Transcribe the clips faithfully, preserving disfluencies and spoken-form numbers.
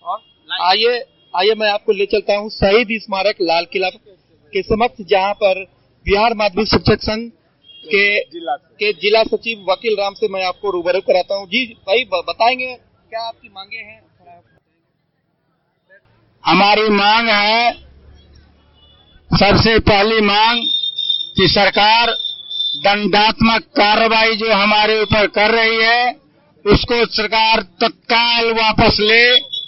आइए आइए मैं आपको ले चलता हूँ शहीद स्मारक लाल किला के समक्ष, जहाँ पर बिहार माध्यमिक शिक्षक संघ के जिला के जिला सचिव वकील राम से मैं आपको रूबरू कराता हूँ। जी भाई बताएंगे क्या आपकी मांगे हैं? हमारी मांग है, सबसे पहली मांग कि सरकार दंडात्मक कार्रवाई जो हमारे ऊपर कर रही है उसको सरकार तत्काल वापस ले।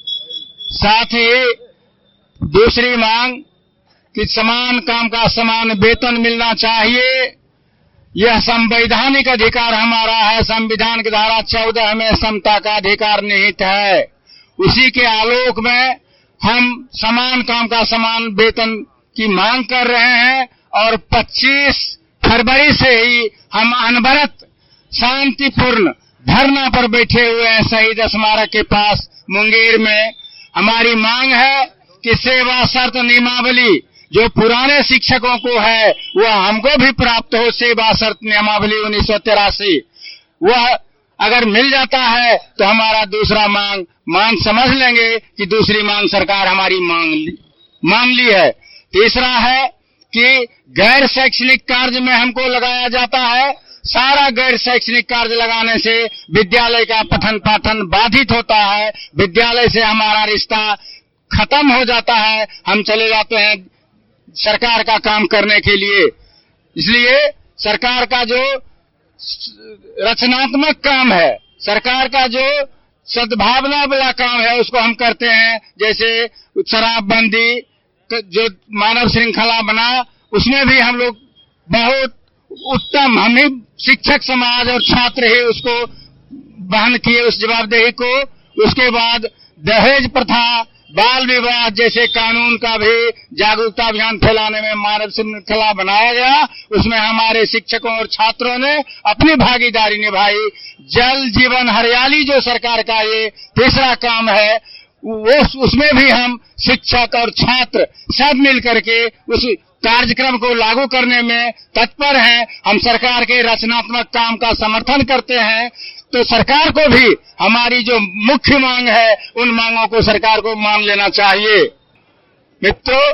साथ ही दूसरी मांग कि समान काम का समान वेतन मिलना चाहिए। यह संवैधानिक अधिकार हमारा है। संविधान की धारा चौदह में समता का अधिकार निहित है। उसी के आलोक में हम समान काम का समान वेतन की मांग कर रहे हैं और पच्चीस फरवरी से ही हम अनवरत शांतिपूर्ण धरना पर बैठे हुए हैं शहीद स्मारक के पास मुंगेर में। हमारी मांग है कि सेवा शर्त नियमावली जो पुराने शिक्षकों को है वह हमको भी प्राप्त हो। सेवा शर्त नियमावली उन्नीस सौ तिरासी वह अगर मिल जाता है तो हमारा दूसरा मांग मान समझ लेंगे कि दूसरी मांग सरकार हमारी मांग ली, मान ली है। तीसरा है कि गैर शैक्षणिक कार्य में हमको लगाया जाता है। सारा गैर शैक्षणिक कार्य लगाने से विद्यालय का पठन पाठन बाधित होता है। विद्यालय से हमारा रिश्ता खत्म हो जाता है। हम चले जाते हैं सरकार का काम करने के लिए। इसलिए सरकार का जो रचनात्मक काम है, सरकार का जो सद्भावना वाला काम है उसको हम करते हैं। जैसे शराबबंदी जो मानव श्रृंखला बना उसमें भी हम लोग बहुत उत्तम, हम ही शिक्षक समाज और छात्र ही उसको वहन किए उस जवाबदेही को। उसके बाद दहेज प्रथा, बाल विवाह जैसे कानून का भी जागरूकता अभियान फैलाने में मानव श्रृंखला बनाया गया। उसमें हमारे शिक्षकों और छात्रों ने अपनी भागीदारी निभाई। जल जीवन हरियाली जो सरकार का ये तीसरा काम है वो उसमें भी हम शिक्षक और छात्र सब मिल करके उस कार्यक्रम को लागू करने में तत्पर हैं। हम सरकार के रचनात्मक काम का समर्थन करते हैं। तो सरकार को भी हमारी जो मुख्य मांग है उन मांगों को सरकार को मान लेना चाहिए। मित्रों,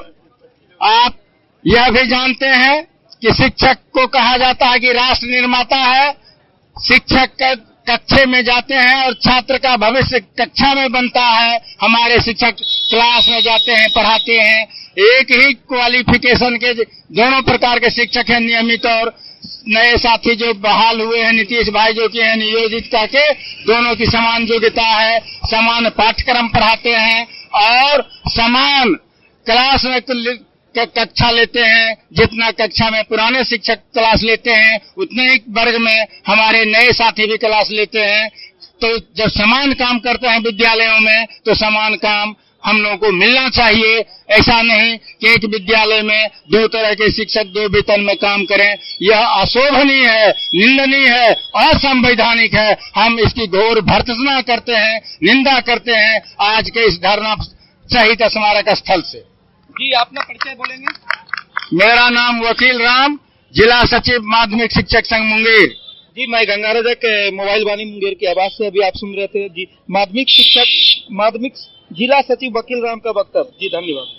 आप यह भी जानते हैं कि शिक्षक को कहा जाता है कि राष्ट्र निर्माता है। शिक्षक कक्षे में जाते हैं और छात्र का भविष्य कक्षा में बनता है। हमारे शिक्षक क्लास में जाते हैं, पढ़ाते हैं। एक ही क्वालिफिकेशन के दोनों प्रकार के शिक्षक हैं, नियमित और नए साथी जो बहाल हुए हैं, नीतीश भाई जो कि हैं नियोजित करके, दोनों की समान योग्यता है। समान पाठ्यक्रम पढ़ाते हैं और समान क्लास में कक्षा लेते हैं। जितना कक्षा में पुराने शिक्षक क्लास लेते हैं उतने ही वर्ग में हमारे नए साथी भी क्लास लेते हैं। तो जब समान काम करते हैं विद्यालयों में तो समान काम हम लोगों को मिलना चाहिए। ऐसा नहीं कि एक विद्यालय में दो तरह के शिक्षक दो वेतन में काम करें। यह अशोभनीय है, निंदनीय है, असंवैधानिक है। हम इसकी घोर भर्त्सना करते हैं, निंदा करते हैं आज के इस धरना शहीद स्मारक स्थल से। जी अपना परिचय बोलेंगे? मेरा नाम वकील राम, जिला सचिव माध्यमिक शिक्षक संघ मुंगेर। जी मैं गंगाराजक मोबाइल वाणी मुंगेर की आवाज से अभी आप सुन रहे थे जी माध्यमिक शिक्षक माध्यमिक जिला सचिव वकील राम का वक्तव्य। जी धन्यवाद।